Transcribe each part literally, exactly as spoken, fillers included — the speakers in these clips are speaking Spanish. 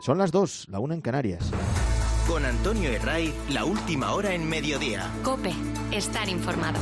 Son las dos, la una en Canarias. Con Antonio Herray, la última hora en mediodía. COPE, estar informado.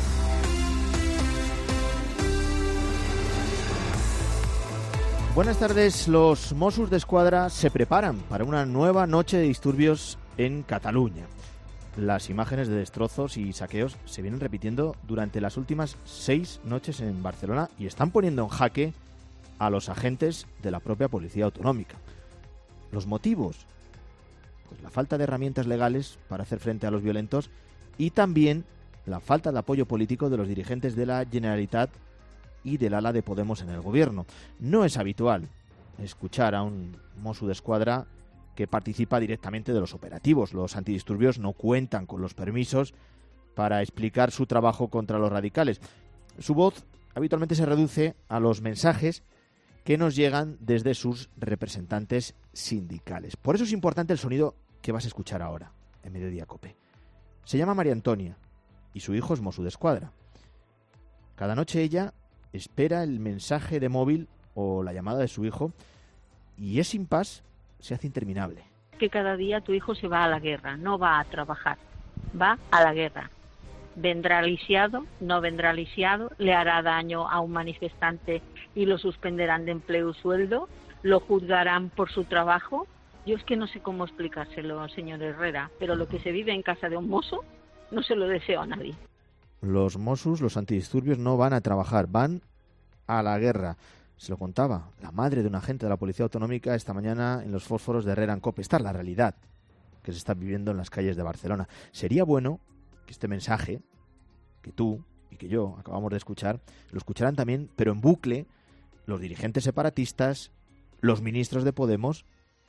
Buenas tardes. Los Mossos d'Esquadra se preparan para una nueva noche de disturbios en Cataluña. Las imágenes de destrozos y saqueos se vienen repitiendo durante las últimas seis noches en Barcelona y están poniendo en jaque a los agentes de la propia Policía Autonómica. ¿Los motivos? Pues la falta de herramientas legales para hacer frente a los violentos y también la falta de apoyo político de los dirigentes de la Generalitat y del ala de Podemos en el gobierno. No es habitual escuchar a un Mosso d'Esquadra que participa directamente de los operativos. Los antidisturbios no cuentan con los permisos para explicar su trabajo contra los radicales. Su voz habitualmente se reduce a los mensajes que nos llegan desde sus representantes sindicales. Por eso es importante el sonido que vas a escuchar ahora, en Mediodía Cope. Se llama María Antonia y su hijo es Mosso d'Esquadra. Cada noche ella espera el mensaje de móvil o la llamada de su hijo y ese impasse se hace interminable. Que cada día tu hijo se va a la guerra, no va a trabajar, va a la guerra. Vendrá lisiado, no vendrá lisiado, le hará daño a un manifestante y lo suspenderán de empleo y sueldo, lo juzgarán por su trabajo. Yo es que no sé cómo explicárselo, señor Herrera, pero lo que se vive en casa de un mozo no se lo deseo a nadie. Los Mossos, los antidisturbios, no van a trabajar, van a la guerra. Se lo contaba la madre de un agente de la Policía Autonómica esta mañana en los fósforos de Herrera en COPE. Esta es la realidad que se está viviendo en las calles de Barcelona. Sería bueno que este mensaje, que tú y que yo acabamos de escuchar, lo escucharan también, pero en bucle, los dirigentes separatistas, los ministros de Podemos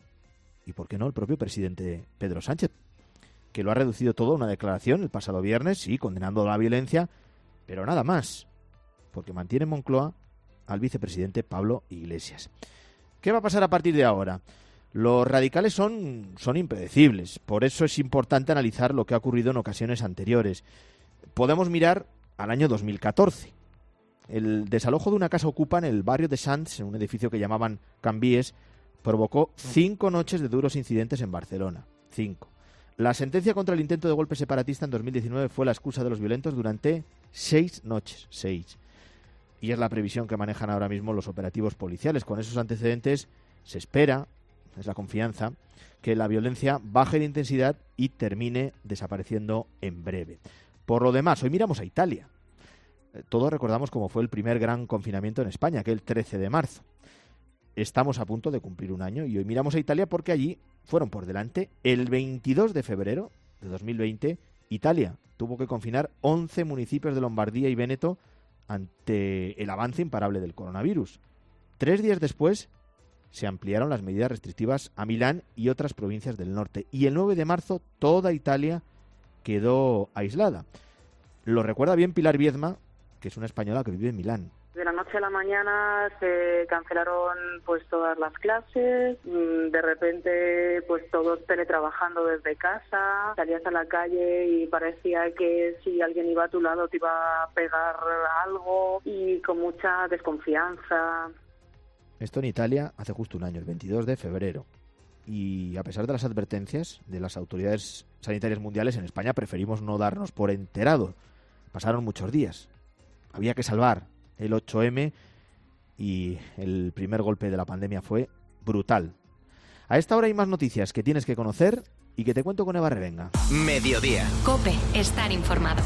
y, ¿por qué no?, el propio presidente Pedro Sánchez, que lo ha reducido todo a una declaración el pasado viernes, sí, condenando la violencia, pero nada más, porque mantiene en Moncloa al vicepresidente Pablo Iglesias. ¿Qué va a pasar a partir de ahora? Los radicales son, son impredecibles, por eso es importante analizar lo que ha ocurrido en ocasiones anteriores. Podemos mirar al año dos mil catorce. El desalojo de una casa ocupa en el barrio de Sants, en un edificio que llamaban Can Vies, provocó cinco noches de duros incidentes en Barcelona. Cinco. La sentencia contra el intento de golpe separatista en dos mil diecinueve fue la excusa de los violentos durante seis noches. Seis. Y es la previsión que manejan ahora mismo los operativos policiales. Con esos antecedentes se espera, es la confianza, que la violencia baje de intensidad y termine desapareciendo en breve. Por lo demás, hoy miramos a Italia. Todos recordamos cómo fue el primer gran confinamiento en España, aquel trece de marzo. Estamos a punto de cumplir un año y hoy miramos a Italia porque allí fueron por delante. El veintidós de febrero de dos mil veinte, Italia tuvo que confinar once municipios de Lombardía y Véneto ante el avance imparable del coronavirus. Tres días después se ampliaron las medidas restrictivas a Milán y otras provincias del norte. Y el nueve de marzo toda Italia quedó aislada. Lo recuerda bien Pilar Viedma, que es una española que vive en Milán. De la noche a la mañana se cancelaron pues todas las clases, de repente pues todos teletrabajando desde casa, salías a la calle y parecía que si alguien iba a tu lado te iba a pegar algo y con mucha desconfianza. Esto en Italia hace justo un año, el veintidós de febrero. Y a pesar de las advertencias de las autoridades sanitarias mundiales, en España preferimos no darnos por enterado. Pasaron muchos días. Había que salvar el ocho eme y el primer golpe de la pandemia fue brutal. A esta hora hay más noticias que tienes que conocer y que te cuento con Eva Revenga. Mediodía. COPE, estar informado.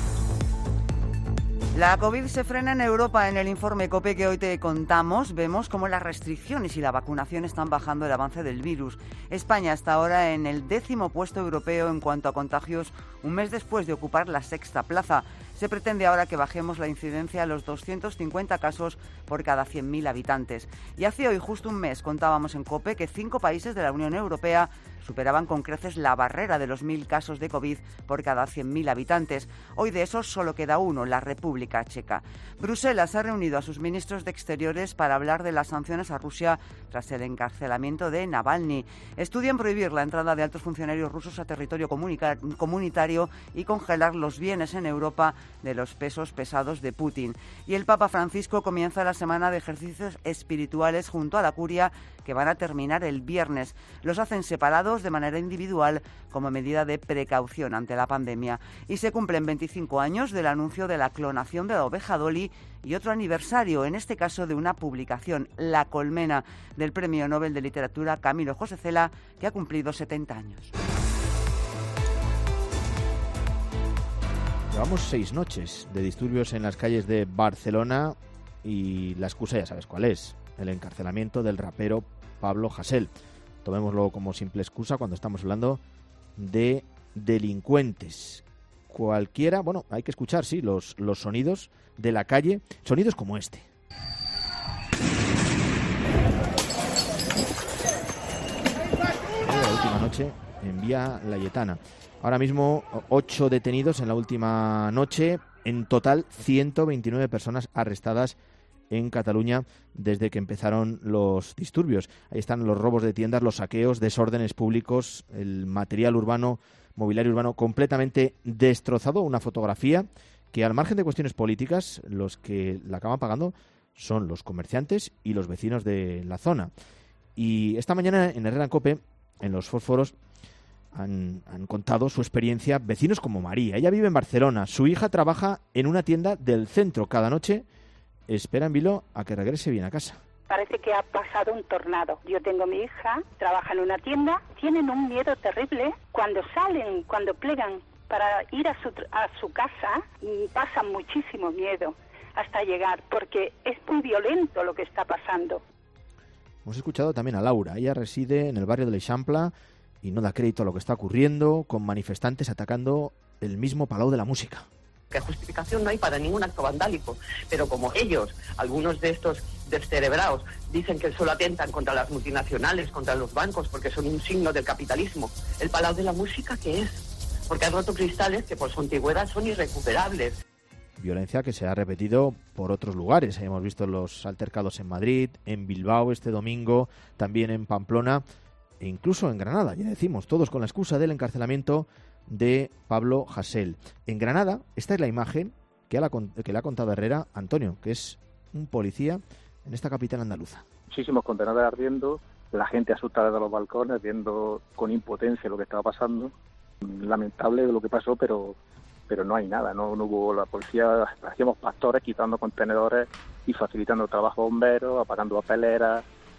La COVID se frena en Europa. En el informe COPE que hoy te contamos, vemos cómo las restricciones y la vacunación están bajando el avance del virus. España está ahora en el décimo puesto europeo en cuanto a contagios, un mes después de ocupar la sexta plaza. Se pretende ahora que bajemos la incidencia a los doscientos cincuenta casos por cada cien mil habitantes. Y hace hoy justo un mes contábamos en COPE que cinco países de la Unión Europea superaban con creces la barrera de los mil casos de COVID por cada cien mil habitantes. Hoy de esos solo queda uno, la República Checa. Bruselas ha reunido a sus ministros de Exteriores para hablar de las sanciones a Rusia tras el encarcelamiento de Navalny. Estudian prohibir la entrada de altos funcionarios rusos a territorio comunitario y congelar los bienes en Europa de los pesos pesados de Putin. Y el Papa Francisco comienza la semana de ejercicios espirituales junto a la curia que van a terminar el viernes. Los hacen separados de manera individual como medida de precaución ante la pandemia. Y se cumplen veinticinco años del anuncio de la clonación de la oveja Dolly y otro aniversario, en este caso de una publicación, La Colmena, del Premio Nobel de Literatura Camilo José Cela, que ha cumplido setenta años. Llevamos seis noches de disturbios en las calles de Barcelona y la excusa ya sabes cuál es, el encarcelamiento del rapero Pablo Hasél. Tomémoslo como simple excusa cuando estamos hablando de delincuentes. Cualquiera, bueno, hay que escuchar, sí, los, los sonidos de la calle, sonidos como este. La última noche en Vía Layetana. Ahora mismo ocho detenidos en la última noche, en total ciento veintinueve personas arrestadas en Cataluña desde que empezaron los disturbios. Ahí están los robos de tiendas, los saqueos, desórdenes públicos, el material urbano, mobiliario urbano completamente destrozado. Una fotografía que, al margen de cuestiones políticas, los que la acaban pagando son los comerciantes y los vecinos de la zona. Y esta mañana en Herrera en COPE, en los fósforos, han, han contado su experiencia vecinos como María. Ella vive en Barcelona, su hija trabaja en una tienda del centro. Cada noche espera en vilo a que regrese bien a casa. Parece que ha pasado un tornado. Yo tengo mi hija, trabaja en una tienda, tienen un miedo terrible. Cuando salen, cuando plegan para ir a su, a su casa, pasan muchísimo miedo hasta llegar, porque es muy violento lo que está pasando. Hemos escuchado también a Laura. Ella reside en el barrio de l'Eixample y no da crédito a lo que está ocurriendo, con manifestantes atacando el mismo Palau de la Música. Que justificación no hay para ningún acto vandálico, pero como ellos, algunos de estos descerebrados, dicen que solo atentan contra las multinacionales, contra los bancos, porque son un signo del capitalismo, ¿el Palau de la Música qué es? Porque han roto cristales que por su antigüedad son irrecuperables. Violencia que se ha repetido por otros lugares. Hemos visto los altercados en Madrid, en Bilbao este domingo, también en Pamplona e incluso en Granada. Ya decimos, todos con la excusa del encarcelamiento de Pablo Hasél. En Granada, esta es la imagen que, la, que le ha contado Herrera Antonio, que es un policía en esta capital andaluza. Muchísimos contenedores ardiendo, la gente asustada de los balcones, viendo con impotencia lo que estaba pasando. Lamentable lo que pasó, pero pero no hay nada, no, no hubo la policía, hacíamos pastores quitando contenedores y facilitando el trabajo a bomberos, apagando papeleras.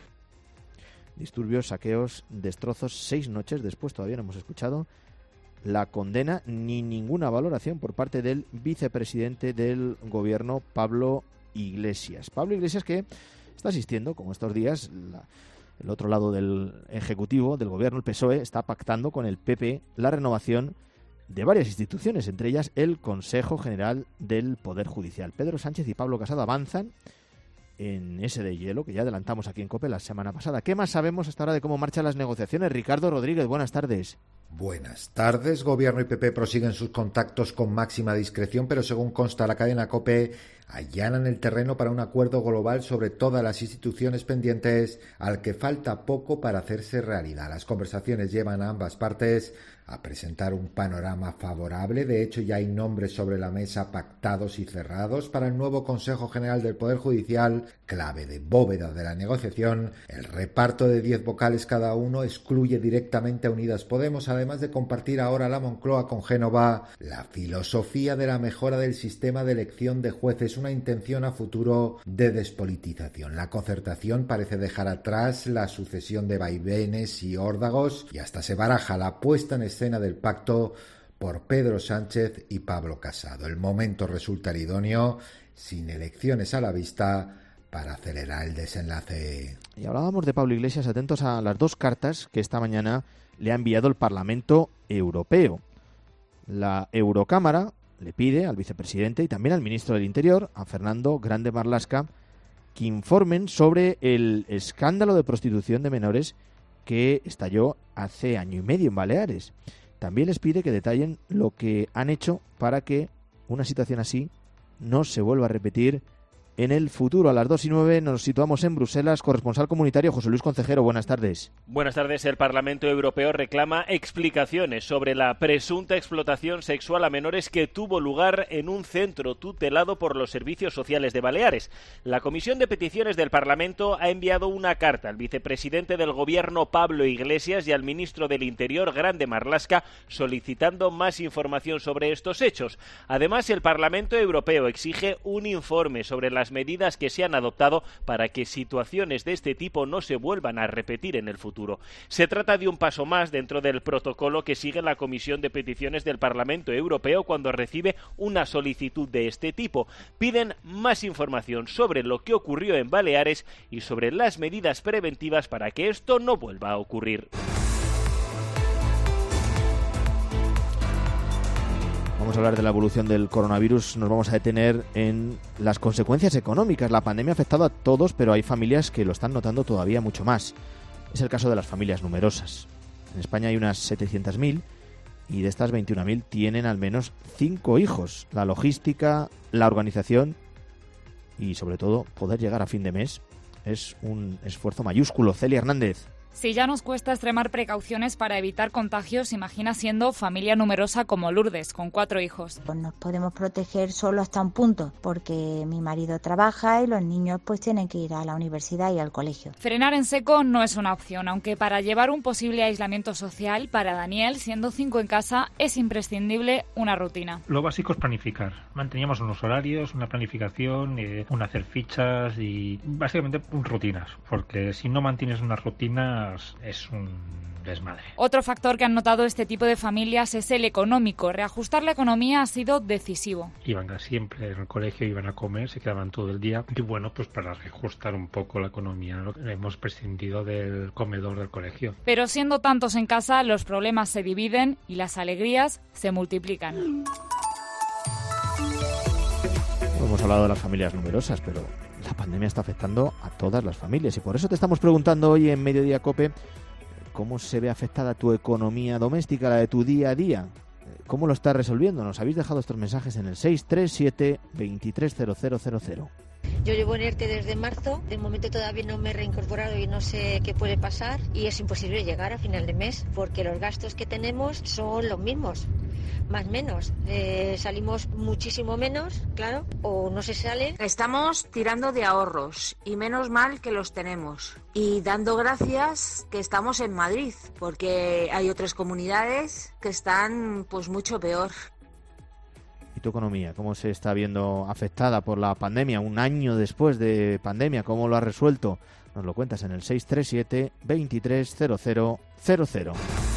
Disturbios, saqueos, destrozos, seis noches después todavía no hemos escuchado la condena ni ninguna valoración por parte del vicepresidente del gobierno, Pablo Iglesias. Pablo Iglesias que está asistiendo, como estos días, la, el otro lado del Ejecutivo, del gobierno, el P S O E, está pactando con el P P la renovación de varias instituciones, entre ellas el Consejo General del Poder Judicial. Pedro Sánchez y Pablo Casado avanzan en ese de hielo que ya adelantamos aquí en COPE la semana pasada. ¿Qué más sabemos hasta ahora de cómo marchan las negociaciones? Ricardo Rodríguez, buenas tardes. Buenas tardes. Gobierno y P P prosiguen sus contactos con máxima discreción, pero según consta la cadena COPE, allanan el terreno para un acuerdo global sobre todas las instituciones pendientes, al que falta poco para hacerse realidad. Las conversaciones llevan a ambas partes a presentar un panorama favorable. De hecho, ya hay nombres sobre la mesa pactados y cerrados para el nuevo Consejo General del Poder Judicial, clave de bóveda de la negociación. El reparto de diez vocales cada uno excluye directamente a Unidas Podemos, además de compartir ahora la Moncloa con Génova la filosofía de la mejora del sistema de elección de jueces, una intención a futuro de despolitización. La concertación parece dejar atrás la sucesión de vaivenes y órdagos y hasta se baraja la puesta en escena del pacto por Pedro Sánchez y Pablo Casado. El momento resulta idóneo, sin elecciones a la vista, para acelerar el desenlace. Y hablábamos de Pablo Iglesias, atentos a las dos cartas que esta mañana le ha enviado el Parlamento Europeo. La Eurocámara le pide al vicepresidente y también al ministro del Interior, a Fernando Grande Marlaska, que informen sobre el escándalo de prostitución de menores que estalló hace año y medio en Baleares. También les pide que detallen lo que han hecho para que una situación así no se vuelva a repetir en el futuro. A las dos y nueve nos situamos en Bruselas. Corresponsal comunitario José Luis Concejero, buenas tardes. Buenas tardes. El Parlamento Europeo reclama explicaciones sobre la presunta explotación sexual a menores que tuvo lugar en un centro tutelado por los servicios sociales de Baleares. La Comisión de Peticiones del Parlamento ha enviado una carta al vicepresidente del Gobierno, Pablo Iglesias, y al ministro del Interior, Grande Marlaska, solicitando más información sobre estos hechos. Además, el Parlamento Europeo exige un informe sobre las medidas que se han adoptado para que situaciones de este tipo no se vuelvan a repetir en el futuro. Se trata de un paso más dentro del protocolo que sigue la Comisión de Peticiones del Parlamento Europeo cuando recibe una solicitud de este tipo. Piden más información sobre lo que ocurrió en Baleares y sobre las medidas preventivas para que esto no vuelva a ocurrir. Vamos a hablar de la evolución del coronavirus. Nos vamos a detener en las consecuencias económicas. La pandemia ha afectado a todos, pero hay familias que lo están notando todavía mucho más. Es el caso de las familias numerosas. En España hay unas setecientas mil y de estas veintiuna mil tienen al menos cinco hijos. La logística, la organización y, sobre todo, poder llegar a fin de mes es un esfuerzo mayúsculo. Celia Hernández. Si ya nos cuesta extremar precauciones para evitar contagios, imagina siendo familia numerosa como Lourdes, con cuatro hijos. Pues nos podemos proteger solo hasta un punto, porque mi marido trabaja y los niños pues tienen que ir a la universidad y al colegio. Frenar en seco no es una opción, aunque para llevar un posible aislamiento social, para Daniel, siendo cinco en casa, es imprescindible una rutina. Lo básico es planificar. Manteníamos unos horarios, una planificación, eh, un hacer fichas y básicamente rutinas, porque si no mantienes una rutina es un desmadre. Otro factor que han notado este tipo de familias es el económico. Reajustar la economía ha sido decisivo. Iban siempre en el colegio, iban a comer, se quedaban todo el día. Y bueno, pues para reajustar un poco la economía, ¿no? Hemos prescindido del comedor del colegio. Pero siendo tantos en casa, los problemas se dividen y las alegrías se multiplican. Hemos hablado de las familias numerosas, pero la pandemia está afectando a todas las familias y por eso te estamos preguntando hoy en Mediodía COPE cómo se ve afectada tu economía doméstica, la de tu día a día. ¿Cómo lo estás resolviendo? Nos habéis dejado estos mensajes en el seis tres siete, veintitrés cero cero cero cero. Yo llevo en ERTE desde marzo, de momento todavía no me he reincorporado y no sé qué puede pasar y es imposible llegar a final de mes porque los gastos que tenemos son los mismos, más o menos. Eh, salimos muchísimo menos, claro, o no se sale. Estamos tirando de ahorros y menos mal que los tenemos y dando gracias que estamos en Madrid porque hay otras comunidades que están pues mucho peor. ¿Y tu economía? ¿Cómo se está viendo afectada por la pandemia? Un año después de pandemia, ¿cómo lo has resuelto? Nos lo cuentas en el seis tres siete, veintitrés cero cero cero cero.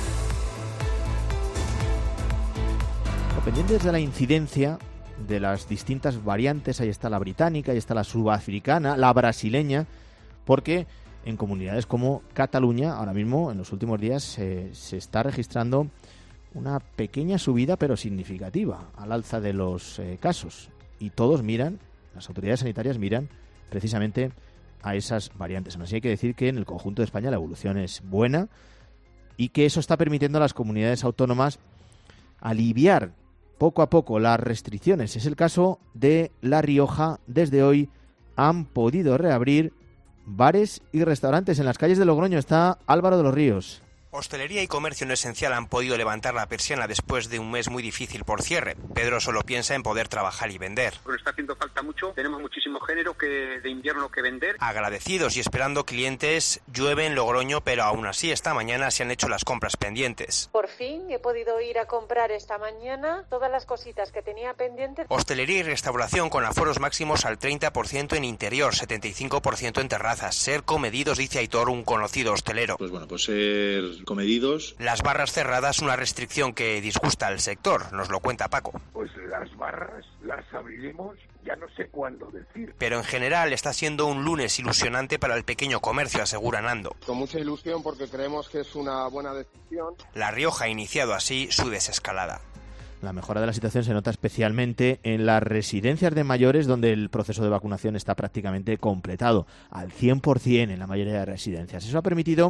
Dependientes de la incidencia de las distintas variantes, ahí está la británica, ahí está la sudafricana, la brasileña, porque en comunidades como Cataluña, ahora mismo, en los últimos días, eh, se está registrando una pequeña subida pero significativa al alza de los eh, casos y todos miran, las autoridades sanitarias miran precisamente a esas variantes. Aún así hay que decir que en el conjunto de España la evolución es buena y que eso está permitiendo a las comunidades autónomas aliviar poco a poco las restricciones. Es el caso de La Rioja. Desde hoy han podido reabrir bares y restaurantes. En las calles de Logroño está Álvaro de los Ríos. Hostelería y comercio no esencial han podido levantar la persiana después de un mes muy difícil por cierre. Pedro solo piensa en poder trabajar y vender. Nos está haciendo falta mucho, tenemos muchísimo género que de invierno que vender. Agradecidos y esperando clientes, llueve en Logroño, pero aún así esta mañana se han hecho las compras pendientes. Por fin he podido ir a comprar esta mañana todas las cositas que tenía pendientes. Hostelería y restauración con aforos máximos al treinta por ciento en interior, setenta y cinco por ciento en terrazas. Ser comedidos, dice Aitor, un conocido hostelero. Pues bueno, pues ser comedidos. Las barras cerradas, una restricción que disgusta al sector, nos lo cuenta Paco. Pues las barras las abriremos, ya no sé cuándo decir. Pero en general está siendo un lunes ilusionante para el pequeño comercio, asegura Nando. Con mucha ilusión porque creemos que es una buena decisión. La Rioja ha iniciado así su desescalada. La mejora de la situación se nota especialmente en las residencias de mayores, donde el proceso de vacunación está prácticamente completado, al cien por ciento en la mayoría de residencias. Eso ha permitido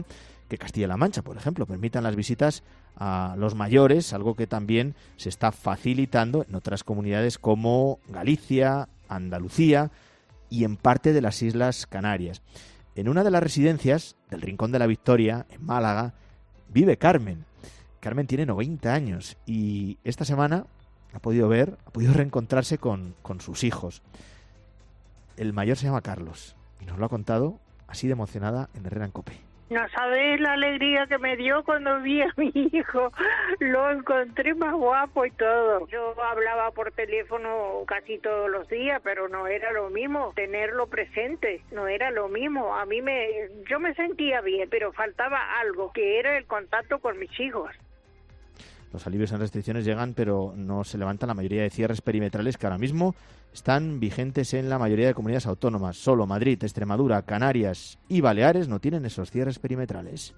que Castilla-La Mancha, por ejemplo, permitan las visitas a los mayores, algo que también se está facilitando en otras comunidades como Galicia, Andalucía y en parte de las Islas Canarias. En una de las residencias del Rincón de la Victoria, en Málaga, vive Carmen. Carmen tiene noventa años y esta semana ha podido ver, ha podido reencontrarse con, con sus hijos. El mayor se llama Carlos y nos lo ha contado así de emocionada en Herrera en COPE. No sabéis la alegría que me dio cuando vi a mi hijo. Lo encontré más guapo y todo. Yo hablaba por teléfono casi todos los días, pero no era lo mismo tenerlo presente. No era lo mismo. A mí me, yo me sentía bien, pero faltaba algo, que era el contacto con mis hijos. Los alivios en restricciones llegan, pero no se levantan la mayoría de cierres perimetrales que ahora mismo están vigentes en la mayoría de comunidades autónomas. Solo Madrid, Extremadura, Canarias y Baleares no tienen esos cierres perimetrales.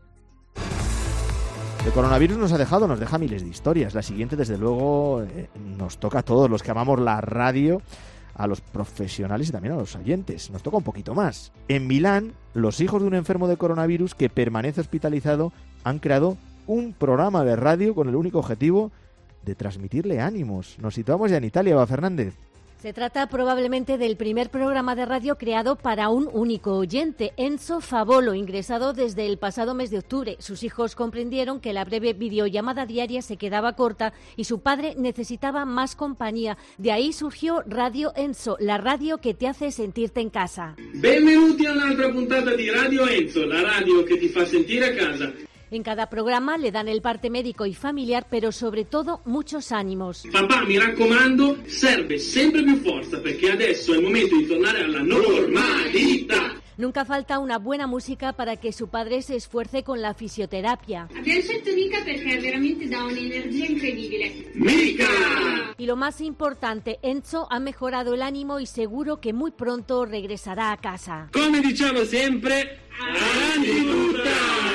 El coronavirus nos ha dejado, nos deja miles de historias. La siguiente, desde luego, eh, nos toca a todos los que amamos la radio, a los profesionales y también a los oyentes. Nos toca un poquito más. En Milán, los hijos de un enfermo de coronavirus que permanece hospitalizado han creado un programa de radio con el único objetivo de transmitirle ánimos. Nos situamos ya en Italia, Eva Fernández. Se trata probablemente del primer programa de radio creado para un único oyente, Enzo Favolo, ingresado desde el pasado mes de octubre. Sus hijos comprendieron que la breve videollamada diaria se quedaba corta y su padre necesitaba más compañía. De ahí surgió Radio Enzo, la radio que te hace sentirte en casa. Benvenuti a un'altra puntata di Radio Enzo, la radio que te fa sentir a casa. En cada programa le dan el parte médico y familiar, pero sobre todo muchos ánimos. Papà, mi raccomando, serve sempre più forza perché adesso è il momento di tornare alla normalità. Nunca falta una buena música para que su padre se esfuerce con la fisioterapia. Abbiamo scelto Mica perché veramente dà un'energia incredibile. ¡Mica! Y lo más importante, Enzo ha mejorado el ánimo y seguro que muy pronto regresará a casa. Come diciamo sempre, ¡Andiluta!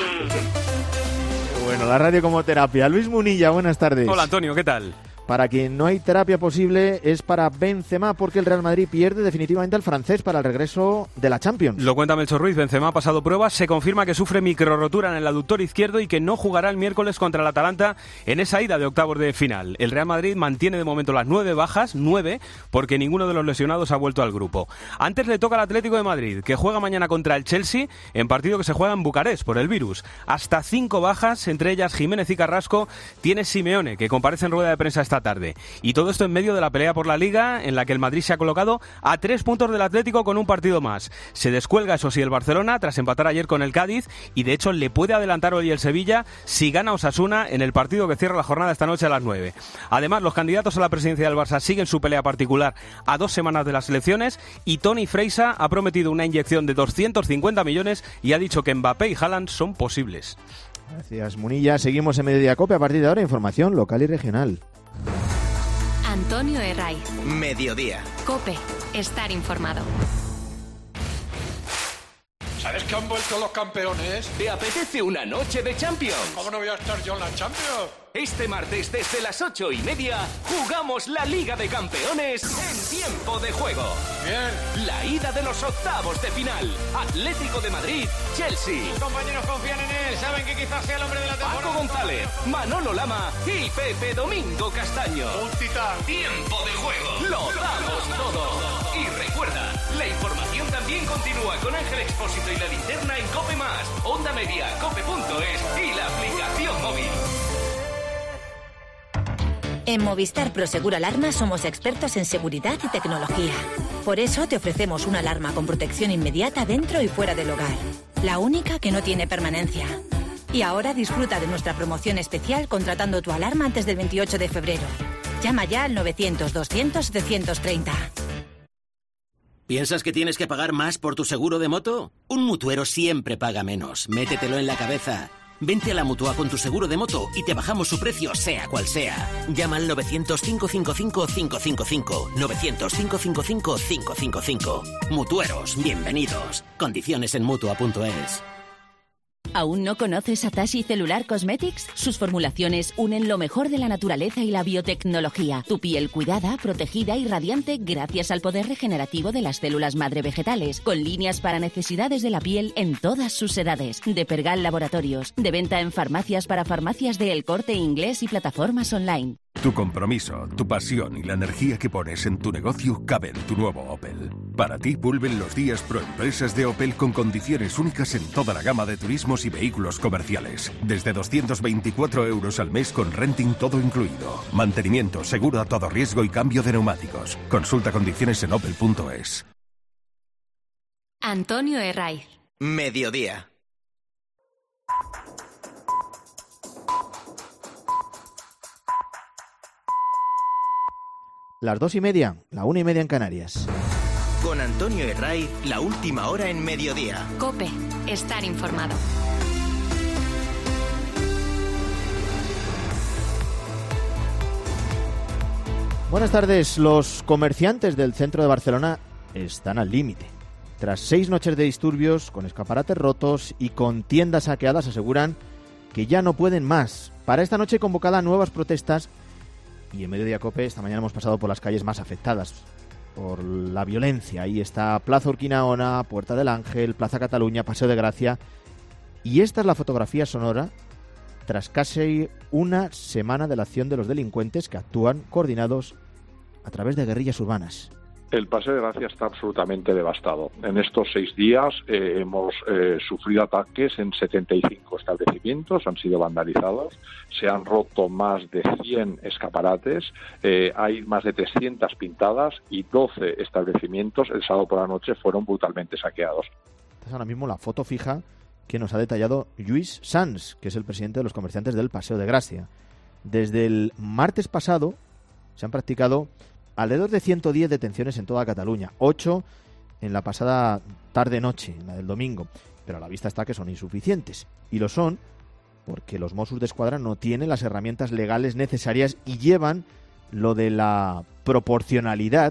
Bueno, la radio como terapia. Luis Munilla, buenas tardes. Hola Antonio, ¿qué tal? Para quien no hay terapia posible es para Benzema, porque el Real Madrid pierde definitivamente al francés para el regreso de la Champions. Lo cuenta Melchor Ruiz. Benzema ha pasado pruebas, se confirma que sufre microrotura en el aductor izquierdo y que no jugará el miércoles contra el Atalanta en esa ida de octavos de final. El Real Madrid mantiene de momento las nueve bajas, nueve, porque ninguno de los lesionados ha vuelto al grupo. Antes le toca al Atlético de Madrid, que juega mañana contra el Chelsea, en partido que se juega en Bucarest por el virus. Hasta cinco bajas, entre ellas Jiménez y Carrasco, tiene Simeone, que comparece en rueda de prensa esta tarde. Y todo esto en medio de la pelea por la Liga, en la que el Madrid se ha colocado a tres puntos del Atlético con un partido más. Se descuelga, eso sí, el Barcelona tras empatar ayer con el Cádiz y de hecho le puede adelantar hoy el Sevilla si gana Osasuna en el partido que cierra la jornada esta noche a las nueve. Además, los candidatos a la presidencia del Barça siguen su pelea particular a dos semanas de las elecciones y Toni Freisa ha prometido una inyección de doscientos cincuenta millones y ha dicho que Mbappé y Haaland son posibles. Gracias, Munilla. Seguimos en Mediodía Cope. A partir de ahora, información local y regional. Antonio Herray. Mediodía. COPE. Estar informado. ¿Sabes que han vuelto los campeones? ¿Te apetece una noche de Champions? ¿Cómo no voy a estar yo en la Champions? Este martes desde las ocho y media jugamos la Liga de Campeones en tiempo de juego. Bien. La ida de los octavos de final. Atlético de Madrid, Chelsea. Sus compañeros confían en él, saben que quizás sea el hombre de la temporada. Paco González, Manolo Lama y Pepe Domingo Castaño. Un titán. Tiempo de juego. Lo damos todo. Y recuerda, la información también continúa con Ángel Expósito y la linterna en Cope Más, Onda Media, cope punto es y la aplicación móvil. En Movistar Prosegur Alarma somos expertos en seguridad y tecnología. Por eso te ofrecemos una alarma con protección inmediata dentro y fuera del hogar. La única que no tiene permanencia. Y ahora disfruta de nuestra promoción especial contratando tu alarma antes del veintiocho de febrero. Llama ya al novecientos doscientos setecientos treinta. ¿Piensas que tienes que pagar más por tu seguro de moto? Un mutuero siempre paga menos. Métetelo en la cabeza. Vente a la Mutua con tu seguro de moto y te bajamos su precio sea cual sea. Llama al novecientos, cinco cinco cinco, cinco cinco cinco. novecientos, cinco cinco cinco, cinco cinco cinco. Mutueros, bienvenidos. Condiciones en Mutua punto es. ¿Aún no conoces Atashi Cellular Cosmetics? Sus formulaciones unen lo mejor de la naturaleza y la biotecnología. Tu piel cuidada, protegida y radiante gracias al poder regenerativo de las células madre vegetales, con líneas para necesidades de la piel en todas sus edades. De Pergal Laboratorios, de venta en farmacias para farmacias de El Corte Inglés y plataformas online. Tu compromiso, tu pasión y la energía que pones en tu negocio caben en tu nuevo Opel. Para ti vuelven los días pro empresas de Opel con condiciones únicas en toda la gama de turismos y vehículos comerciales. Desde doscientos veinticuatro euros al mes con renting todo incluido. Mantenimiento, seguro a todo riesgo y cambio de neumáticos. Consulta condiciones en opel punto es. Antonio Herraiz. Mediodía. Las dos y media, la una y media en Canarias. Con Antonio Herraiz, la última hora en Mediodía. COPE, estar informado. Buenas tardes. Los comerciantes del centro de Barcelona están al límite. Tras seis noches de disturbios, con escaparates rotos y con tiendas saqueadas, aseguran que ya no pueden más. Para esta noche convocada nuevas protestas. Y en Mediodía COPE esta mañana hemos pasado por las calles más afectadas por la violencia. Ahí está Plaza Urquinaona, Puerta del Ángel, Plaza Cataluña, Paseo de Gracia. Y esta es la fotografía sonora tras casi una semana de la acción de los delincuentes que actúan coordinados a través de guerrillas urbanas. El Paseo de Gracia está absolutamente devastado. En estos seis días eh, hemos eh, sufrido ataques en setenta y cinco establecimientos, han sido vandalizados, se han roto más de cien escaparates, eh, hay más de trescientas pintadas y doce establecimientos el sábado por la noche fueron brutalmente saqueados. Esta es ahora mismo la foto fija que nos ha detallado Lluís Sans, que es el presidente de los comerciantes del Paseo de Gracia. Desde el martes pasado se han practicado alrededor de ciento diez detenciones en toda Cataluña, ocho en la pasada tarde-noche, en la del domingo, pero a la vista está que son insuficientes. Y lo son porque los Mossos de Escuadra no tienen las herramientas legales necesarias y llevan lo de la proporcionalidad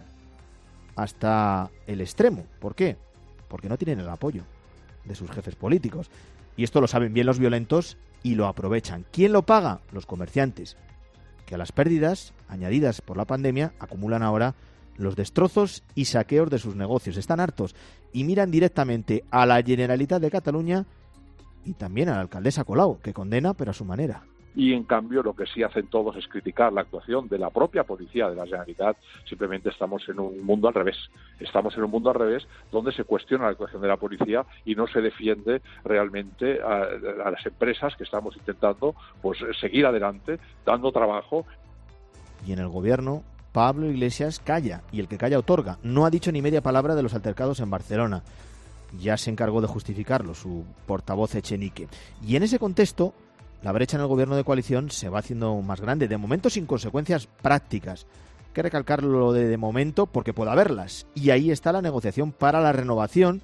hasta el extremo. ¿Por qué? Porque no tienen el apoyo de sus jefes políticos. Y esto lo saben bien los violentos y lo aprovechan. ¿Quién lo paga? Los comerciantes, que a las pérdidas añadidas por la pandemia acumulan ahora los destrozos y saqueos de sus negocios. Están hartos y miran directamente a la Generalitat de Cataluña y también a la alcaldesa Colau, que condena, pero a su manera. Y en cambio lo que sí hacen todos es criticar la actuación de la propia policía de la Generalitat. Simplemente estamos en un mundo al revés. Estamos en un mundo al revés donde se cuestiona la actuación de la policía y no se defiende realmente a, a las empresas que estamos intentando pues seguir adelante, dando trabajo. Y en el gobierno, Pablo Iglesias calla, y el que calla otorga. No ha dicho ni media palabra de los altercados en Barcelona. Ya se encargó de justificarlo su portavoz Echenique. Y en ese contexto, la brecha en el gobierno de coalición se va haciendo más grande, de momento sin consecuencias prácticas. Hay que recalcar lo de de momento porque puede haberlas. Y ahí está la negociación para la renovación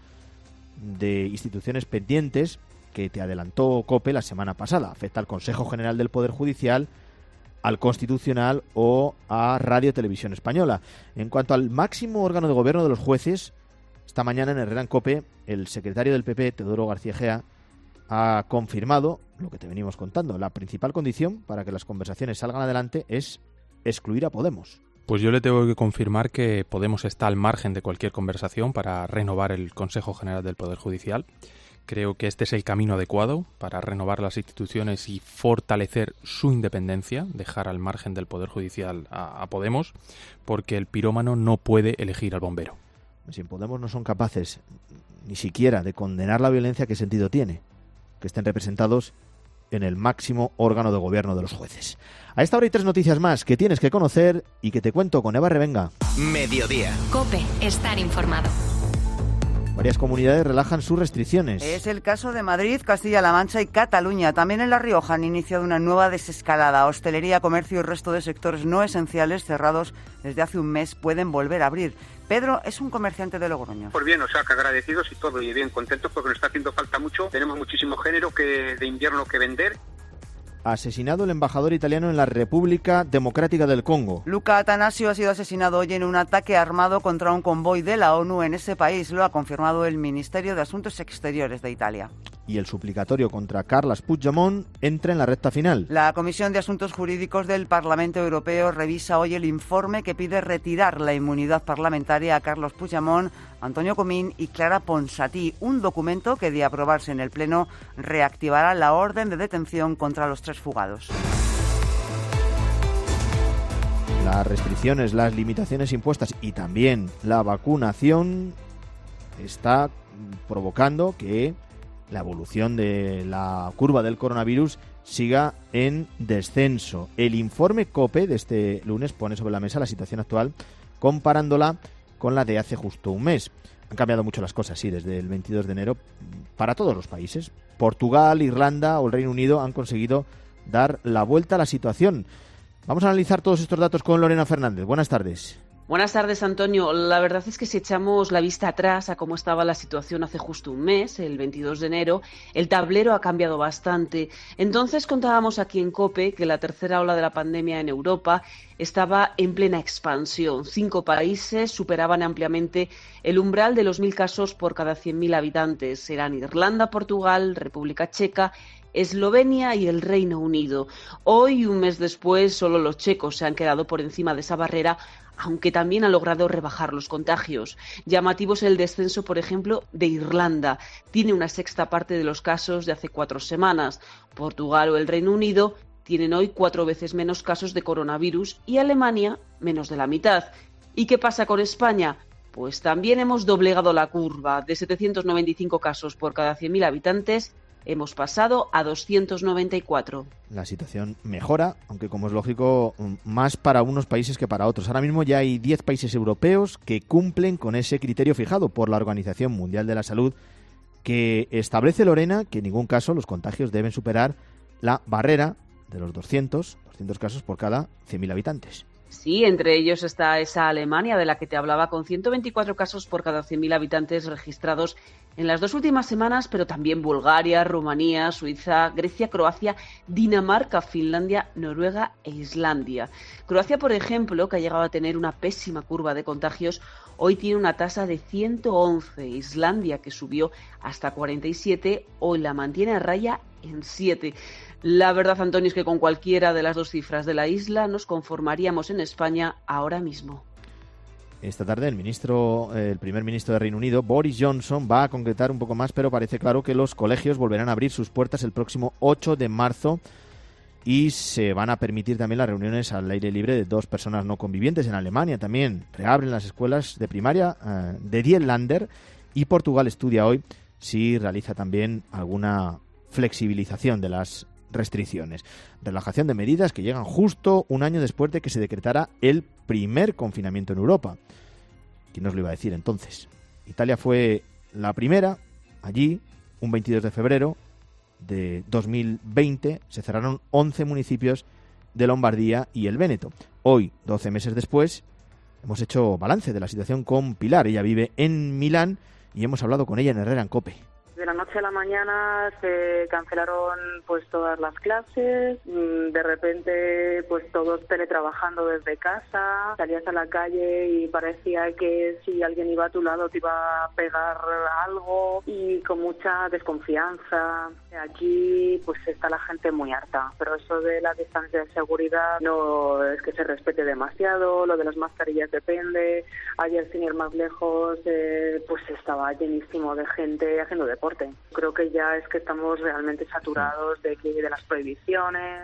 de instituciones pendientes que te adelantó COPE la semana pasada. Afecta al Consejo General del Poder Judicial, al Constitucional o a Radio Televisión Española. En cuanto al máximo órgano de gobierno de los jueces, esta mañana en Herrera en COPE, el secretario del P P, Teodoro García Egea, ha confirmado lo que te venimos contando. La principal condición para que las conversaciones salgan adelante es excluir a Podemos. Pues yo le tengo que confirmar que Podemos está al margen de cualquier conversación para renovar el Consejo General del Poder Judicial. Creo que este es el camino adecuado para renovar las instituciones y fortalecer su independencia, dejar al margen del Poder Judicial a, a Podemos, porque el pirómano no puede elegir al bombero. Si en Podemos no son capaces ni siquiera de condenar la violencia, ¿qué sentido tiene que estén representados en el máximo órgano de gobierno de los jueces? A esta hora hay tres noticias más que tienes que conocer y que te cuento con Eva Revenga. Mediodía. COPE, estar informado. Varias comunidades relajan sus restricciones. Es el caso de Madrid, Castilla-La Mancha y Cataluña. También en La Rioja han iniciado una nueva desescalada. Hostelería, comercio y resto de sectores no esenciales cerrados desde hace un mes pueden volver a abrir. Pedro es un comerciante de Logroño. Pues bien, o sea, que agradecidos y todo, y bien contentos porque nos está haciendo falta mucho. Tenemos muchísimo género que de invierno que vender. Asesinado el embajador italiano en la República Democrática del Congo. Luca Atanasio ha sido asesinado hoy en un ataque armado contra un convoy de la ONU en ese país. Lo ha confirmado el Ministerio de Asuntos Exteriores de Italia. y el suplicatorio contra Carles Puigdemont entra en la recta final. La Comisión de Asuntos Jurídicos del Parlamento Europeo revisa hoy el informe que pide retirar la inmunidad parlamentaria a Carles Puigdemont, Antonio Comín y Clara Ponsatí, un documento que, de aprobarse en el Pleno, reactivará la orden de detención contra los tres fugados. Las restricciones, las limitaciones impuestas y también la vacunación está provocando que la evolución de la curva del coronavirus siga en descenso. El informe COPE de este lunes pone sobre la mesa la situación actual comparándola con la de hace justo un mes. Han cambiado mucho las cosas, sí, desde el veintidós de enero para todos los países. Portugal, Irlanda o el Reino Unido han conseguido dar la vuelta a la situación. Vamos a analizar todos estos datos con Lorena Fernández. Buenas tardes. Buenas tardes, Antonio. La verdad es que si echamos la vista atrás a cómo estaba la situación hace justo un mes, el veintidós de enero, el tablero ha cambiado bastante. Entonces contábamos aquí en COPE que la tercera ola de la pandemia en Europa estaba en plena expansión. Cinco países superaban ampliamente el umbral de los mil casos por cada cien mil habitantes. Eran Irlanda, Portugal, República Checa, Eslovenia y el Reino Unido. Hoy, un mes después, solo los checos se han quedado por encima de esa barrera, aunque también han logrado rebajar los contagios. Llamativo es el descenso, por ejemplo, de Irlanda. Tiene una sexta parte de los casos de hace cuatro semanas. Portugal o el Reino Unido tienen hoy cuatro veces menos casos de coronavirus y Alemania menos de la mitad. ¿Y qué pasa con España? Pues también hemos doblegado la curva. De setecientos noventa y cinco casos por cada cien mil habitantes, hemos pasado a doscientos noventa y cuatro. La situación mejora, aunque como es lógico, más para unos países que para otros. Ahora mismo ya hay diez países europeos que cumplen con ese criterio fijado por la Organización Mundial de la Salud, que establece, Lorena, que en ningún caso los contagios deben superar la barrera de los doscientos, doscientos casos por cada cien mil habitantes. Sí, entre ellos está esa Alemania de la que te hablaba, con ciento veinticuatro casos por cada cien mil habitantes registrados en las dos últimas semanas, pero también Bulgaria, Rumanía, Suiza, Grecia, Croacia, Dinamarca, Finlandia, Noruega e Islandia. Croacia, por ejemplo, que ha llegado a tener una pésima curva de contagios, hoy tiene una tasa de ciento once. Islandia, que subió hasta cuarenta y siete, hoy la mantiene a raya en siete. La verdad, Antonio, es que con cualquiera de las dos cifras de la isla nos conformaríamos en España ahora mismo. Esta tarde el ministro, el primer ministro de Reino Unido, Boris Johnson, va a concretar un poco más, pero parece claro que los colegios volverán a abrir sus puertas el próximo ocho de marzo y se van a permitir también las reuniones al aire libre de dos personas no convivientes. En Alemania también reabren las escuelas de primaria uh, de diez Länder y Portugal estudia hoy si realiza también alguna flexibilización de las restricciones. Relajación de medidas que llegan justo un año después de que se decretara el primer confinamiento en Europa. ¿Quién nos lo iba a decir entonces? Italia fue la primera. Allí, un veintidós de febrero de dos mil veinte, se cerraron once municipios de Lombardía y el Véneto. Hoy, doce meses después, hemos hecho balance de la situación con Pilar. Ella vive en Milán y hemos hablado con ella en Herrera en COPE. De la noche a la mañana se cancelaron pues todas las clases, de repente pues todos teletrabajando desde casa, salías a la calle y parecía que si alguien iba a tu lado te iba a pegar algo y con mucha desconfianza. Aquí pues está la gente muy harta, pero eso de la distancia de seguridad no es que se respete demasiado, lo de las mascarillas depende. Ayer, sin ir más lejos, eh, pues estaba llenísimo de gente haciendo deporte. Creo que ya es que estamos realmente saturados de, de las prohibiciones.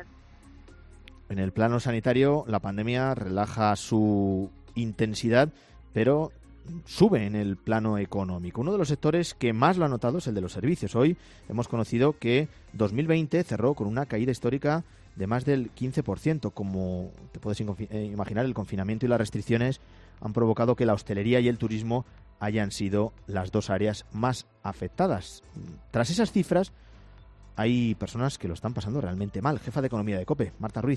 En el plano sanitario, la pandemia relaja su intensidad, pero sube en el plano económico. Uno de los sectores que más lo ha notado es el de los servicios. Hoy hemos conocido que dos mil veinte cerró con una caída histórica de más del quince por ciento. Como te puedes imaginar, el confinamiento y las restricciones han provocado que la hostelería y el turismo hayan sido las dos áreas más afectadas. Tras esas cifras, hay personas que lo están pasando realmente mal. Jefa de Economía de COPE, Marta Ruiz.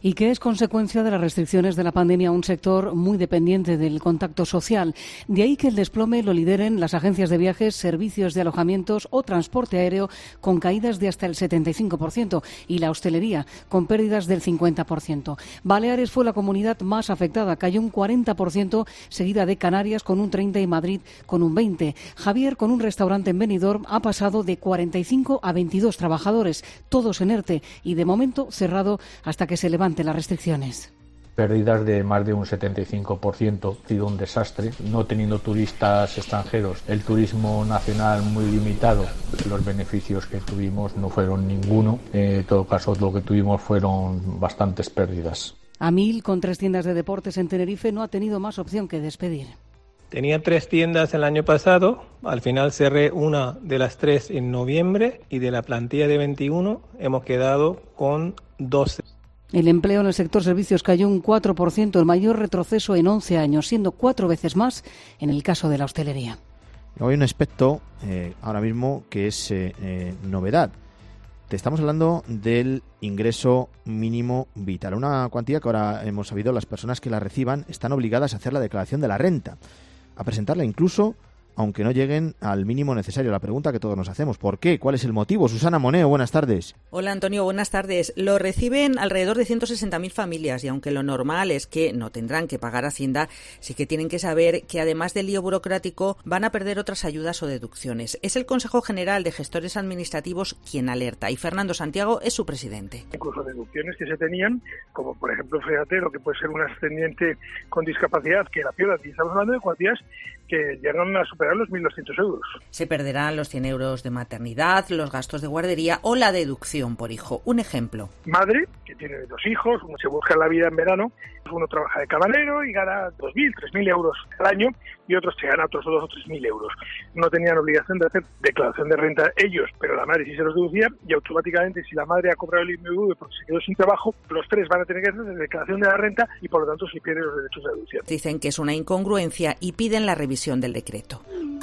y que es consecuencia de las restricciones de la pandemia a un sector muy dependiente del contacto social. De ahí que el desplome lo lideren las agencias de viajes, servicios de alojamientos o transporte aéreo con caídas de hasta el setenta y cinco por ciento y la hostelería con pérdidas del cincuenta por ciento. Baleares fue la comunidad más afectada, cayó un cuarenta por ciento, seguida de Canarias con un treinta por ciento y Madrid con un veinte por ciento. Javier, con un restaurante en Benidorm, ha pasado de cuarenta y cinco a veintidós trabajadores, todos en ERTE y de momento cerrado hasta que se levanten las restricciones. Pérdidas de más de un setenta y cinco por ciento, ha sido un desastre, no teniendo turistas extranjeros, el turismo nacional muy limitado, los beneficios que tuvimos no fueron ninguno, en todo caso lo que tuvimos fueron bastantes pérdidas. Amil, con tres tiendas de deportes en Tenerife, no ha tenido más opción que despedir. Tenía tres tiendas el año pasado, al final cerré una de las tres en noviembre y de la plantilla de veintiuno hemos quedado con doce. El empleo en el sector servicios cayó un cuatro por ciento, el mayor retroceso en once años, siendo cuatro veces más en el caso de la hostelería. Luego hay un aspecto eh, ahora mismo que es eh, eh, novedad. Te estamos hablando del ingreso mínimo vital, una cuantía que ahora hemos sabido las personas que la reciban están obligadas a hacer la declaración de la renta, a presentarla incluso aunque no lleguen al mínimo necesario. La pregunta que todos nos hacemos, ¿por qué? ¿Cuál es el motivo? Susana Moneo, buenas tardes. Hola Antonio, buenas tardes. Lo reciben alrededor de ciento sesenta mil familias y aunque lo normal es que no tendrán que pagar Hacienda, sí que tienen que saber que además del lío burocrático van a perder otras ayudas o deducciones. Es el Consejo General de Gestores Administrativos quien alerta y Fernando Santiago es su presidente. Incluso deducciones que se tenían, como por ejemplo, fíjate, lo que puede ser un ascendiente con discapacidad, que la pierda, y estamos hablando de cuantías que llegan a superar los mil doscientos euros. Se perderán los cien euros de maternidad, los gastos de guardería o la deducción por hijo. Un ejemplo. Madre, que tiene dos hijos, uno se busca la vida en verano, uno trabaja de camarero y gana dos mil, tres mil euros al año y otros se ganan otros dos o tres mil euros. No tenían obligación de hacer declaración de renta ellos, pero la madre sí se los deducía y automáticamente si la madre ha cobrado el I M V porque se quedó sin trabajo, los tres van a tener que hacer declaración de la renta y por lo tanto se pierden los derechos de deducción. Dicen que es una incongruencia y piden la revisión del decreto.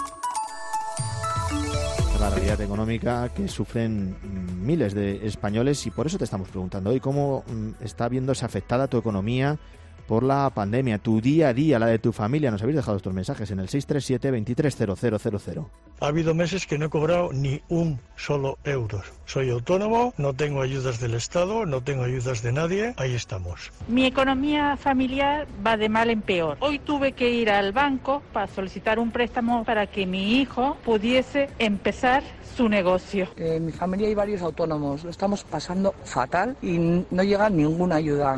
La realidad económica que sufren miles de españoles y por eso te estamos preguntando hoy cómo está viéndose afectada tu economía por la pandemia, tu día a día, la de tu familia. Nos habéis dejado estos mensajes en el seis tres siete, veintitrés cero cero cero cero. Ha habido meses que no he cobrado ni un solo euro. Soy autónomo, no tengo ayudas del Estado, no tengo ayudas de nadie, ahí estamos. Mi economía familiar va de mal en peor. Hoy tuve que ir al banco para solicitar un préstamo para que mi hijo pudiese empezar su negocio. En mi familia hay varios autónomos, lo estamos pasando fatal y no llega ninguna ayuda.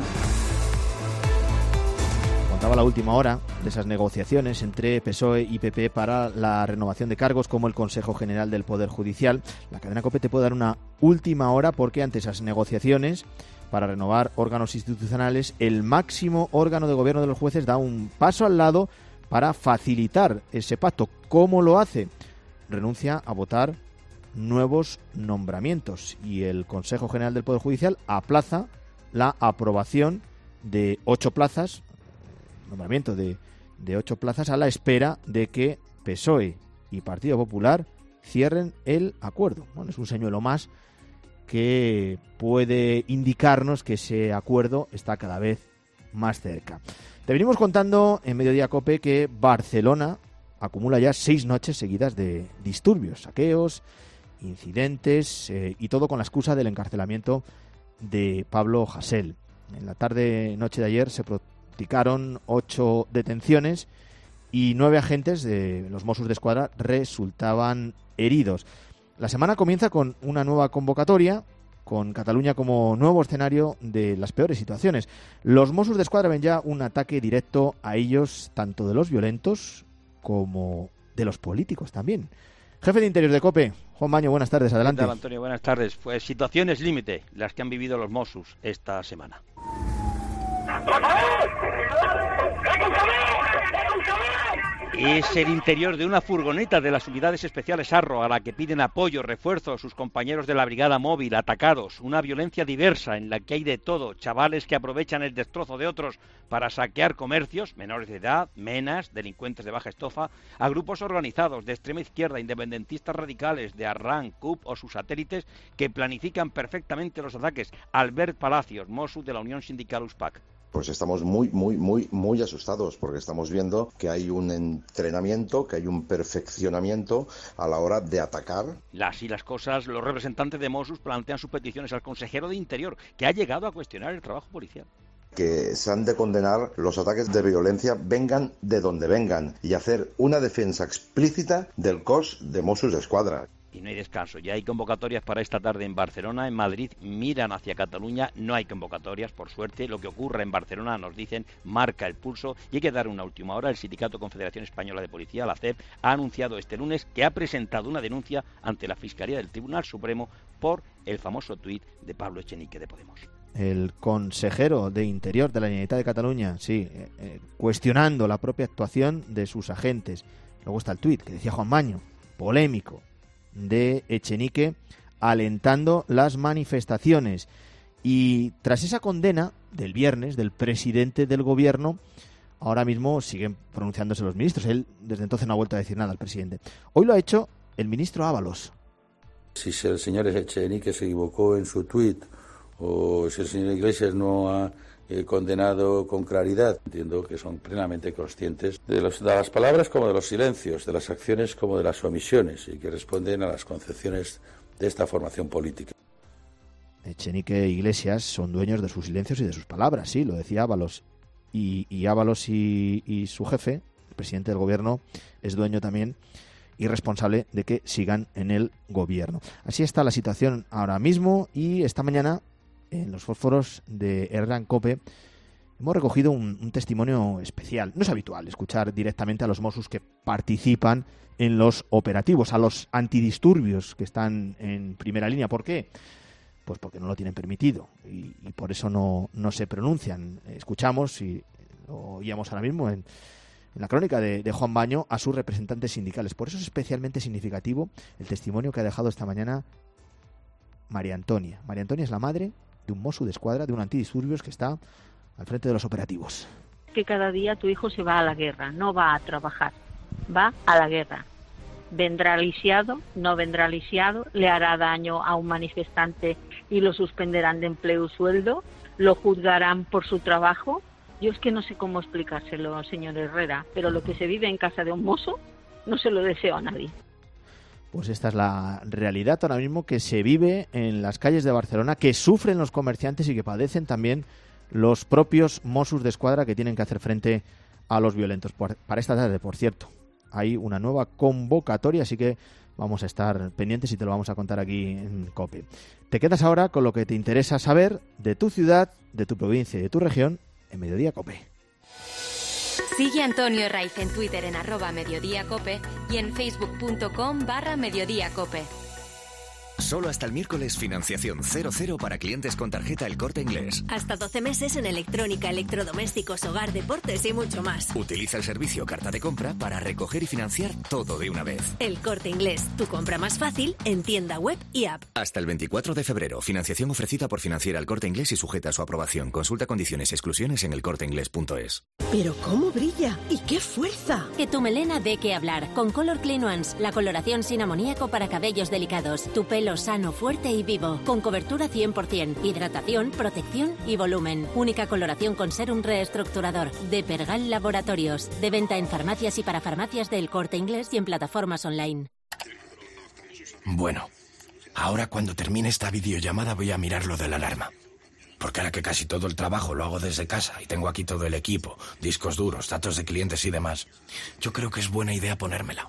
Contaba la última hora de esas negociaciones entre P S O E y P P para la renovación de cargos como el Consejo General del Poder Judicial. La cadena COPE te puede dar una última hora porque ante esas negociaciones para renovar órganos institucionales, el máximo órgano de gobierno de los jueces da un paso al lado para facilitar ese pacto. ¿Cómo lo hace? Renuncia a votar nuevos nombramientos y el Consejo General del Poder Judicial aplaza la aprobación de ocho plazas, nombramiento de, de ocho plazas a la espera de que P S O E y Partido Popular cierren el acuerdo. Bueno, es un señuelo más que puede indicarnos que ese acuerdo está cada vez más cerca. Te venimos contando en Mediodía COPE que Barcelona acumula ya seis noches seguidas de disturbios, saqueos, incidentes eh, y todo con la excusa del encarcelamiento de Pablo Hasél. En la tarde-noche de ayer se practicaron ocho detenciones y nueve agentes de los Mossos d'Esquadra resultaban heridos. La semana comienza con una nueva convocatoria, con Cataluña como nuevo escenario de las peores situaciones. Los Mossos d'Esquadra ven ya un ataque directo a ellos, tanto de los violentos como de los políticos también. Jefe de Interior de COPE, Juan Baño, buenas tardes, adelante. ¿Qué tal, Antonio? Buenas tardes. Pues situaciones límite, las que han vivido los Mossos esta semana. Es el interior de una furgoneta de las unidades especiales Arro, a la que piden apoyo, refuerzo sus compañeros de la brigada móvil, atacados. Una violencia diversa en la que hay de todo. Chavales que aprovechan el destrozo de otros para saquear comercios, menores de edad, menas, delincuentes de baja estofa, a grupos organizados de extrema izquierda, independentistas radicales, de Arran, C U P o sus satélites, que planifican perfectamente los ataques. Albert Palacios, Mossos de la Unión Sindical U S P A C. Pues estamos muy, muy, muy, muy asustados porque estamos viendo que hay un entrenamiento, que hay un perfeccionamiento a la hora de atacar. Así las cosas, los representantes de Mossos plantean sus peticiones al consejero de Interior, que ha llegado a cuestionar el trabajo policial. Que se han de condenar los ataques de violencia, vengan de donde vengan, y hacer una defensa explícita del cos de Mossos d'Esquadra. Y no hay descanso, ya hay convocatorias para esta tarde en Barcelona, en Madrid miran hacia Cataluña, no hay convocatorias, por suerte. Lo que ocurra en Barcelona, nos dicen, marca el pulso y hay que dar una última hora. El sindicato Confederación Española de Policía, la C E P, ha anunciado este lunes que ha presentado una denuncia ante la Fiscalía del Tribunal Supremo por el famoso tuit de Pablo Echenique de Podemos. El consejero de Interior de la Generalitat de Cataluña, sí, eh, eh, cuestionando la propia actuación de sus agentes. Luego está el tuit que decía Juan Maño, polémico, de Echenique, alentando las manifestaciones. Y tras esa condena del viernes del presidente del gobierno, ahora mismo siguen pronunciándose los ministros. Él desde entonces no ha vuelto a decir nada al presidente. Hoy lo ha hecho el ministro Ábalos. Si el señor Echenique se equivocó en su tuit, o si el señor Iglesias no ha eh, condenado con claridad, entiendo que son plenamente conscientes de, los, de las palabras como de los silencios, de las acciones como de las omisiones, y que responden a las concepciones de esta formación política. Echenique e Iglesias son dueños de sus silencios y de sus palabras, sí, lo decía Ábalos. Y, y Ábalos y, y su jefe, el presidente del gobierno, es dueño también y responsable de que sigan en el gobierno. Así está la situación ahora mismo, y esta mañana en los fósforos de Herrán Cope hemos recogido un, un testimonio especial. No es habitual escuchar directamente a los Mossos que participan en los operativos, a los antidisturbios que están en primera línea. ¿Por qué? Pues porque no lo tienen permitido y, y por eso no, no se pronuncian. Escuchamos, y lo oíamos ahora mismo en, en la crónica de, de Juan Baño, a sus representantes sindicales. Por eso es especialmente significativo el testimonio que ha dejado esta mañana María Antonia. María Antonia es la madre de un Mosso d'Esquadra, de un antidisturbios que está al frente de los operativos. Que cada día tu hijo se va a la guerra, no va a trabajar, va a la guerra. Vendrá lisiado, no vendrá lisiado, le hará daño a un manifestante y lo suspenderán de empleo y sueldo, lo juzgarán por su trabajo. Yo es que no sé cómo explicárselo, señor Herrera, pero lo que se vive en casa de un mozo no se lo deseo a nadie. Pues esta es la realidad ahora mismo que se vive en las calles de Barcelona, que sufren los comerciantes y que padecen también los propios Mossos d'Esquadra, que tienen que hacer frente a los violentos. Para esta tarde, por cierto, hay una nueva convocatoria, así que vamos a estar pendientes y te lo vamos a contar aquí en COPE. Te quedas ahora con lo que te interesa saber de tu ciudad, de tu provincia y de tu región en Mediodía COPE. Sigue a Antonio Herraiz en Twitter en arroba mediodíacope y en facebook.com barra mediodíacope. Solo hasta el miércoles, financiación cero cero para clientes con tarjeta El Corte Inglés. Hasta doce meses en electrónica, electrodomésticos, hogar, deportes y mucho más. Utiliza el servicio Carta de Compra para recoger y financiar todo de una vez. El Corte Inglés, tu compra más fácil en tienda web y app. Hasta el veinticuatro de febrero, financiación ofrecida por Financiera El Corte Inglés y sujeta a su aprobación. Consulta condiciones y exclusiones en el corte inglés punto es. Pero ¿cómo brilla? ¿Y qué fuerza? Que tu melena dé que hablar con Color Clean Ones, la coloración sin amoníaco para cabellos delicados. Tu pelo sano, fuerte y vivo, con cobertura cien por ciento, hidratación, protección y volumen. Única coloración con serum reestructurador, de Pergal Laboratorios, de venta en farmacias y para farmacias del Corte Inglés y en plataformas online. Bueno, ahora cuando termine esta videollamada voy a mirar lo de la alarma. Porque ahora que casi todo el trabajo lo hago desde casa y tengo aquí todo el equipo, discos duros, datos de clientes y demás, yo creo que es buena idea ponérmela.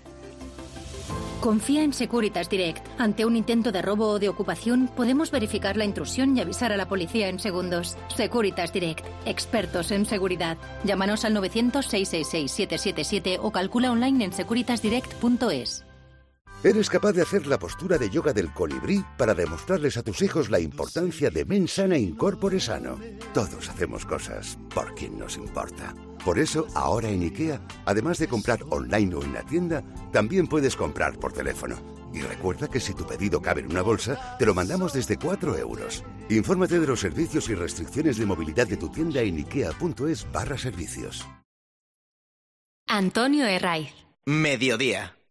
Confía en Securitas Direct. Ante un intento de robo o de ocupación, podemos verificar la intrusión y avisar a la policía en segundos. Securitas Direct. Expertos en seguridad. Llámanos al novecientos, seiscientos sesenta y seis, siete siete siete o calcula online en securitas direct punto es. ¿Eres capaz de hacer la postura de yoga del colibrí para demostrarles a tus hijos la importancia de mens sana in corpore sano? Todos hacemos cosas por quien nos importa. Por eso, ahora en IKEA, además de comprar online o en la tienda, también puedes comprar por teléfono. Y recuerda que si tu pedido cabe en una bolsa, te lo mandamos desde cuatro euros. Infórmate de los servicios y restricciones de movilidad de tu tienda en ikea.es barra servicios. Antonio Herraiz. Mediodía.